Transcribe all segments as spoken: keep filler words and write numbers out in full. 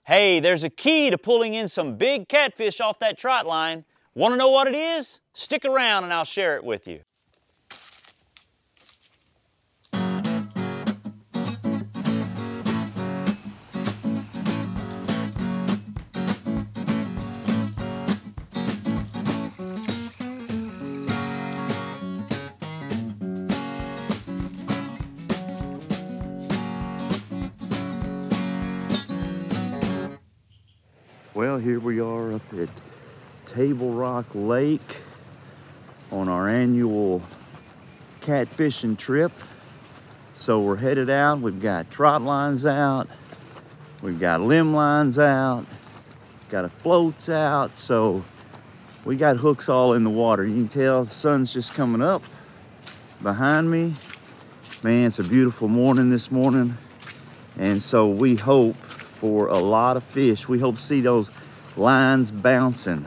Hey, there's a key to pulling in some big catfish off that trot line. Want to know what it is? Stick around and I'll share it with you. Well, here we are up at Table Rock Lake on our annual catfishing trip. So we're headed out. We've got trot lines out. We've got limb lines out. Got a floats out. So we got hooks all in the water. You can tell the sun's just coming up behind me. Man, it's a beautiful morning this morning. And so we hope for a lot of fish. We hope to see those lines bouncing.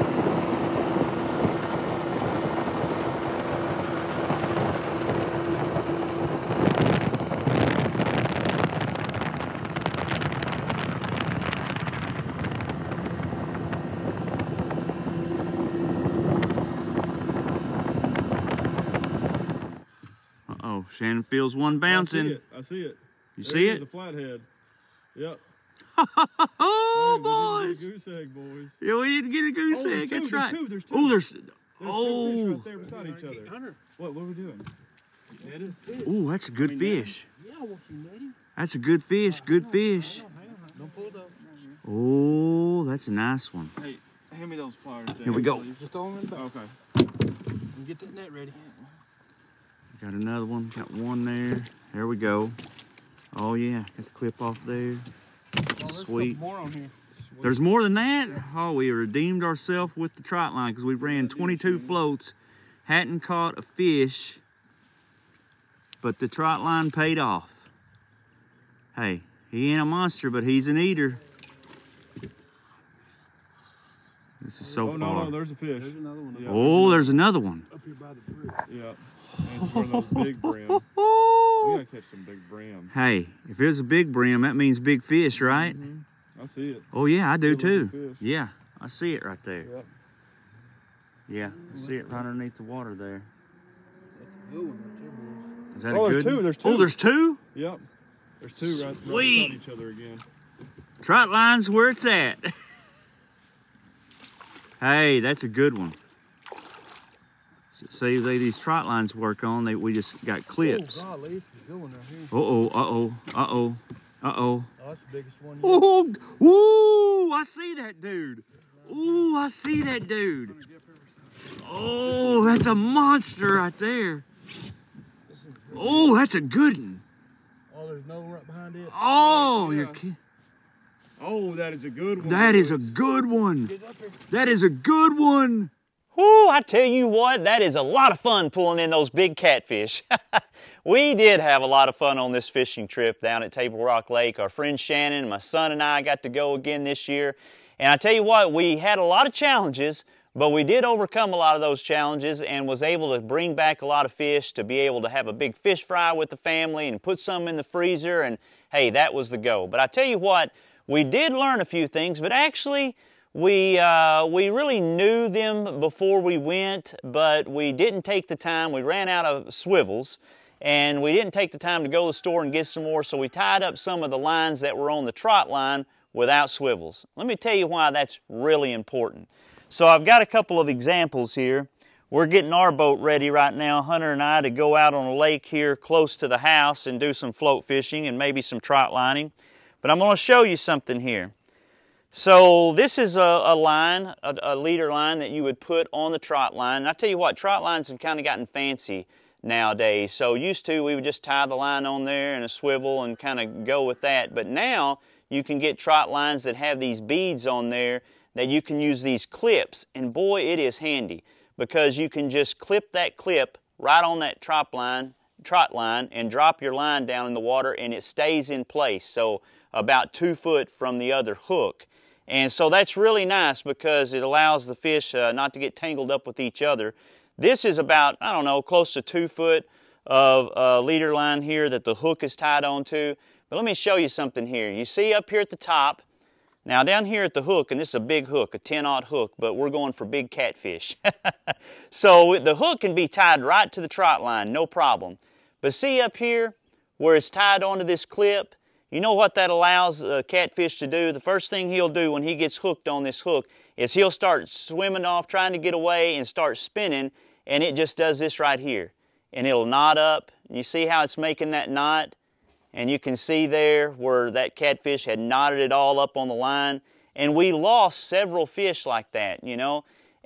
Uh-oh, Shannon feels one bouncing. I see it. I see it. You there see it? It's a flathead. Yep. Oh, hey, boys! We didn't get a goose egg, boys. Yeah, we didn't get a goose oh, egg. Two, That's there's right. Two, there's two. Oh, there's. There's oh. two fish right there beside each other. What? What are we doing? Oh, that's a good fish. Yeah, I want you, Nettie. That's a good fish. Good fish. Hang on, hang on. Don't pull it up. Oh, that's a nice one. Hey, hand me those pliers. Here we go. Just throw them in the back. Okay. And get that net ready. Got another one. Got one there. There we go. Oh yeah, got the clip off there. Oh, Sweet. More on here. Sweet. There's more than that. Oh, we redeemed ourselves with the trot line because we ran twenty-two floats, hadn't caught a fish, but the trot line paid off. Hey, he ain't a monster, but he's an eater. This is so oh, far. no, no, there's a fish. There's another one. Yeah. Oh, there's another one. Up here by the bridge. Yeah. And it's one of those big brim. We gotta catch some big brim. Hey, if it's a big brim, that means big fish, right? Mm-hmm. I see it. Oh yeah, I do Good looking too. fish. Yeah, I see it right there. Yep. Yeah, I see it right underneath the water there. That's a good one right there, boys. Is that Oh, a there's good two, one? there's Oh, two. there's two? Yep. There's two right, right Sweet. beside each other again. Trot line's where it's at. Hey, that's a good one. See, they, these trot lines work on, they, we just got clips. Oh, golly, this is a good one right here. Uh-oh, uh-oh, uh-oh, uh-oh. Oh, that's the biggest one yet. Oh, ooh, I see that dude. Ooh, I see that dude. Oh, that's a monster right there. Oh, that's a good one. Oh, there's another one right behind it. Oh, Yeah. you're kidding. Oh, that is a good one. That is a boys. good one. Get up here. That is a good one. Whew, I tell you what, that is a lot of fun pulling in those big catfish. We did have a lot of fun on this fishing trip down at Table Rock Lake. Our friend Shannon, my son and I got to go again this year. And I tell you what, we had a lot of challenges, but we did overcome a lot of those challenges and was able to bring back a lot of fish to be able to have a big fish fry with the family and put some in the freezer. And hey, that was the go. But I tell you what, we did learn a few things, but actually, We, uh, we really knew them before we went, but we didn't take the time. We ran out of swivels, and we didn't take the time to go to the store and get some more, so we tied up some of the lines that were on the trot line without swivels. Let me tell you why that's really important. So I've got a couple of examples here. We're getting our boat ready right now, Hunter and I, to go out on a lake here close to the house and do some float fishing and maybe some trot lining. But I'm going to show you something here. So this is a, a line, a, a leader line that you would put on the trot line. And I tell you what, trot lines have kind of gotten fancy nowadays. So used to, we would just tie the line on there and a swivel and kind of go with that. But now you can get trot lines that have these beads on there that you can use these clips. And boy, it is handy because you can just clip that clip right on that trot line, trot line and drop your line down in the water and it stays in place. So about two foot from the other hook. And so that's really nice because it allows the fish uh, not to get tangled up with each other. This is about, I don't know, close to two foot of uh, leader line here that the hook is tied onto. But let me show you something here. You see up here at the top, Now down here at the hook, and this is a big hook, a ten-aught hook, but we're going for big catfish. So the hook can be tied right to the trot line, no problem. But see up here where it's tied onto this clip, you know what that allows a catfish to do? The first thing he'll do when he gets hooked on this hook is he'll start swimming off, trying to get away and start spinning, and it just does this right here. And it'll knot up. You see how it's making that knot? And you can see there where that catfish had knotted it all up on the line. And we lost several fish like that, you know.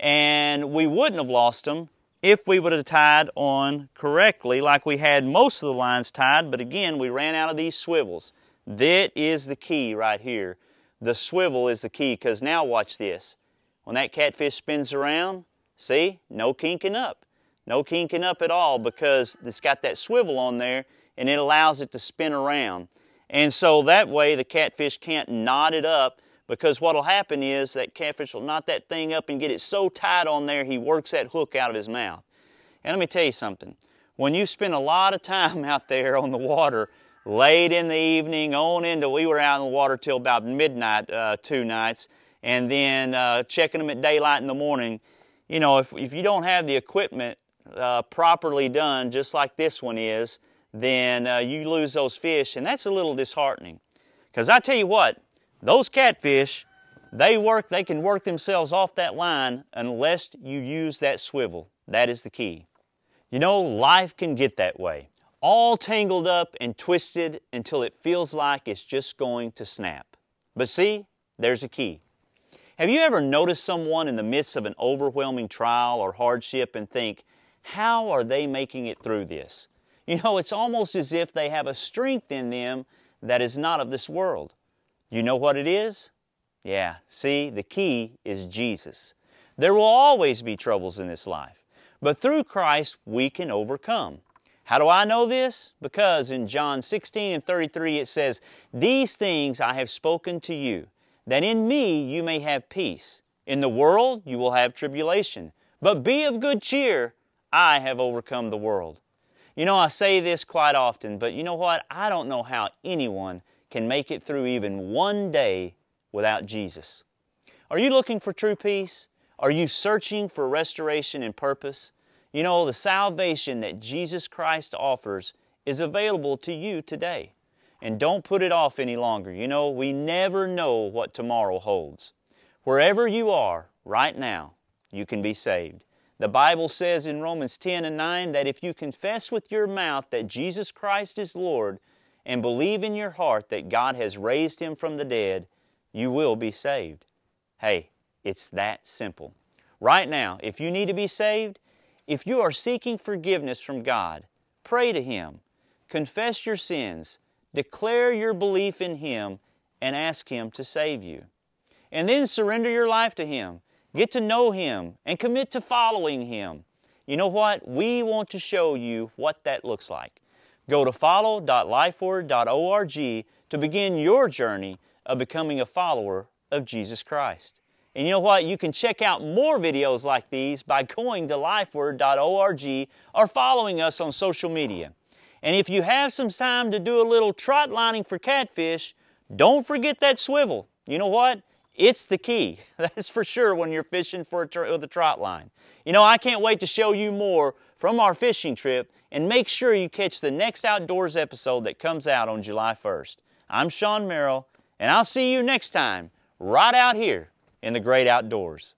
And we wouldn't have lost them if we would have tied on correctly like we had most of the lines tied. But again, we ran out of these swivels. That is the key right here. The swivel is the key, because now watch this. When that catfish spins around, see, no kinking up. No kinking up at all, because it's got that swivel on there and it allows it to spin around. And so that way the catfish can't knot it up, because what will happen is that catfish will knot that thing up and get it so tight on there he works that hook out of his mouth. And let me tell you something. When you spend a lot of time out there on the water, late in the evening, on into, we were out in the water till about midnight uh, two nights, and then uh, checking them at daylight in the morning. You know, if, if you don't have the equipment uh, properly done, just like this one is, then uh, you lose those fish, and that's a little disheartening. Because I tell you what, those catfish, they work, they can work themselves off that line unless you use that swivel. That is the key. You know, life can get that way. All tangled up and twisted until it feels like it's just going to snap. But see, there's a key. Have you ever noticed someone in the midst of an overwhelming trial or hardship and think, how are they making it through this? You know, it's almost as if they have a strength in them that is not of this world. You know what it is? Yeah, see, the key is Jesus. There will always be troubles in this life, but through Christ we can overcome. How do I know this? Because in John sixteen and thirty-three it says, "These things I have spoken to you, that in me you may have peace. In the world you will have tribulation, but be of good cheer, I have overcome the world." You know, I say this quite often, but you know what? I don't know how anyone can make it through even one day without Jesus. Are you looking for true peace? Are you searching for restoration and purpose? You know, the salvation that Jesus Christ offers is available to you today. And don't put it off any longer. You know, we never know what tomorrow holds. Wherever you are right now, you can be saved. The Bible says in Romans ten and nine that if you confess with your mouth that Jesus Christ is Lord and believe in your heart that God has raised Him from the dead, you will be saved. Hey, it's that simple. Right now, if you need to be saved, if you are seeking forgiveness from God, pray to Him, confess your sins, declare your belief in Him, and ask Him to save you. And then surrender your life to Him. Get to know Him and commit to following Him. You know what? We want to show you what that looks like. Go to follow dot lifeword dot org to begin your journey of becoming a follower of Jesus Christ. And you know what? You can check out more videos like these by going to lifeword dot org or following us on social media. And if you have some time to do a little trot lining for catfish, don't forget that swivel. You know what? It's the key. That's for sure when you're fishing for a tr- with a trot line. You know, I can't wait to show you more from our fishing trip, and make sure you catch the next Outdoors episode that comes out on July first. I'm Sean Merrill, and I'll see you next time right out here in the great outdoors.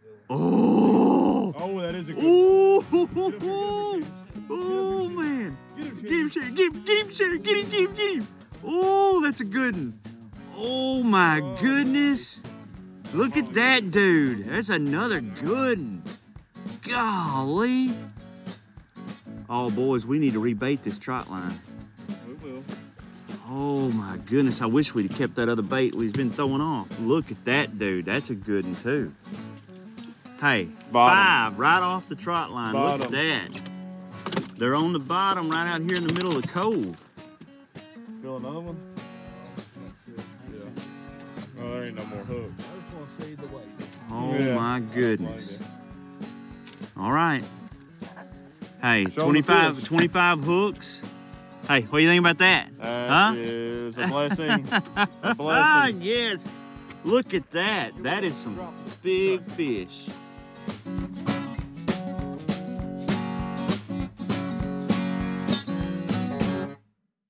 Oh! Oh, that is a good Oh! one. Oh, man! Get him, Get him, Sherry! Get him! Get him, Sherry! Get him! Get him! Get him! Oh, that's a good one! Oh my goodness! Look at that dude! That's another good one! Golly! Oh, boys, we need to rebait this trot line. We will. Oh my goodness! I wish we'd have kept that other bait we've been throwing off. Look at that dude! That's a good one too. Hey, Bottom. five right off the trot line. Look Bottom. at that! They're on the bottom, right out here in the middle of the cove. Feel another one? Yeah. Oh, there ain't no more hook. I just want to see the weight. Oh Yeah. my goodness! All right. Hey, Show 'em the twenty-five, fish. twenty-five hooks. Hey, what do you think about that? That Huh? is a blessing. A Ah, blessing. yes. Look at that. That is some big fish.